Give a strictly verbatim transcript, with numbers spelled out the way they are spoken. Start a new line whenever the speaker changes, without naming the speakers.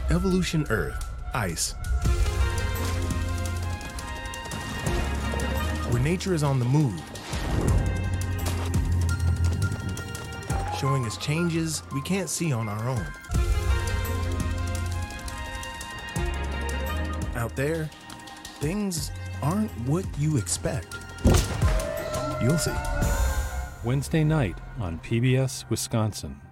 Evolution Earth, ICE. Where nature is on the move, showing us changes we can't see on our own. Out there, things aren't what you expect. You'll see.
Wednesday night on P B S Wisconsin.